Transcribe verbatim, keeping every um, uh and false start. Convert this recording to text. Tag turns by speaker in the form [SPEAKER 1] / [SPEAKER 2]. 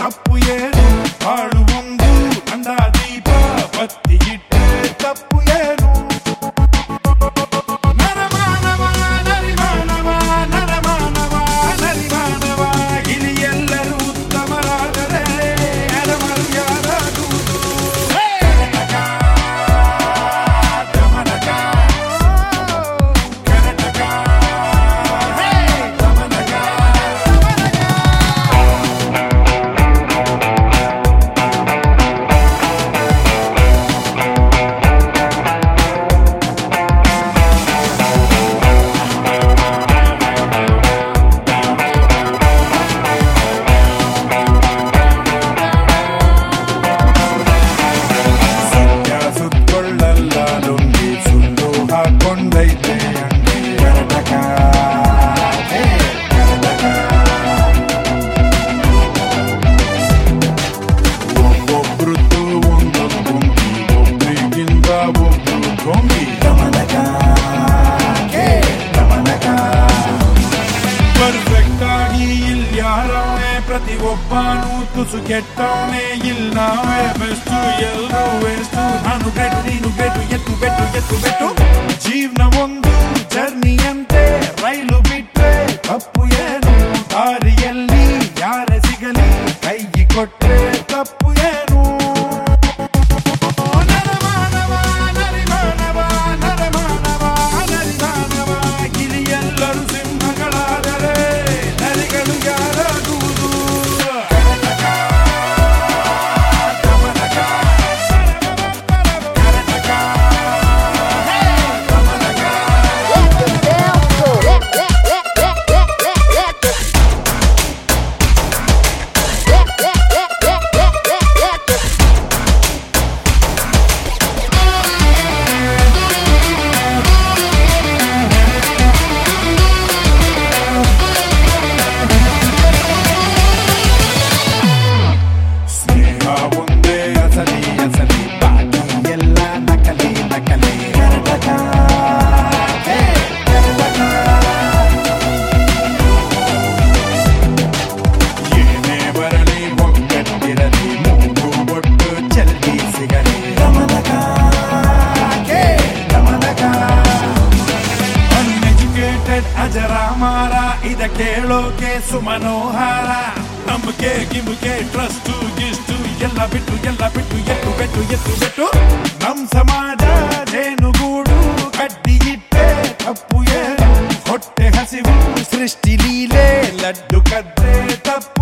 [SPEAKER 1] ತಪ್ಪು ಏನು ಬಾಳು ಒಂದು ಅಂದ ದೀಪ ಬತ್ತಿ ಇಟ್ಟೆ ತಪ್ಪು ಏನು ನರಮಾನವ ನರಿಮಾನವ ನರಮಾನವ ನರಿಮಾನವ ಇಲ್ಲಿ ಎಲ್ಲರೂ ಉತ್ತಮರಾದರೆ ಅರಮರು ಯಾರಾಗುವುದು ಕೊಂಡೈತೆ ಅಂಗಡಿ ಕರಟಕ ಒಬ್ಬೊಬ್ರದ್ದು ಒಂದೊಂದು ಗುಂಪಿ ಒಬ್ರಿಗಿಂತ ಒಬ್ರು ಗೊಂಬಿ ಗಮನಕ ಗಮನಕ ಪರ್ಫೆಕ್ಟ್ ಆಗಿ ಇಲ್ಯಾರವನೇ ಪ್ರತಿಯೊಬ್ಬನೂ ತುಸು ಕೆಟ್ಟವನೇ ಇಲ್ಲ ನಾವೇ ಬೆಸ್ಟು ಎಲ್ಲರೂ ವೇಸ್ಟು ನಾನು ಬೆಟ್ಟು ನೀನು ಬೆಟ್ಟು ಎತ್ತು ಬೆಟ್ಟು ಎತ್ತು ಬೆಟ್ಟು ಜೀವನ ಒಂದು ಜರ್ನಿಯಂತೆ ರೈಲು ಬಿಟ್ರೆ ತಪ್ಪು ಏನು ದಾರಿಯಲ್ಲಿ ಯಾರೇ ಸಿಗಲಿ ಕೈಗೆ ಕೊಟ್ರೆ ತಪ್ಪು ಏನು ನರಮಾನವ ನರಿಮಾನವ ನರಮಾನವ ನರಿಮಾನವ ಇಲ್ಲಿ ಎಲ್ಲರೂ ಸಿಂಹಗಳಾದರೆ ನರಿಗಳು ಯಾರಾಗುವುದು ಅಜರಾಮಾರ ಇದ ಕೇಳೋಕೆ ಸುಮನೋಹಾರ ನಂಬಿಕೆ ಗಿಂಬಿಕೆ ಟ್ರಸ್ಟು ಗಿಷ್ಟು ಎಲ್ಲ ಬಿಟ್ಟು ಎಲ್ಲ ಬಿಟ್ಟು ಎತ್ತು ಬೆಟ್ಟು ಎತ್ತು ಬೆಟ್ಟು ನಮ್ ಸಮಾಜ ಜೇನುಗೂಡು ಕಡ್ಡಿ ಇಟ್ಟೆ ತಪ್ಪು ಏನು ಹೊಟ್ಟೆ ಹಸಿವು ಸೃಷ್ಟಿ ಲೀಲೆ ಲಡ್ಡು ಕದ್ದೆ ತಪ್ಪು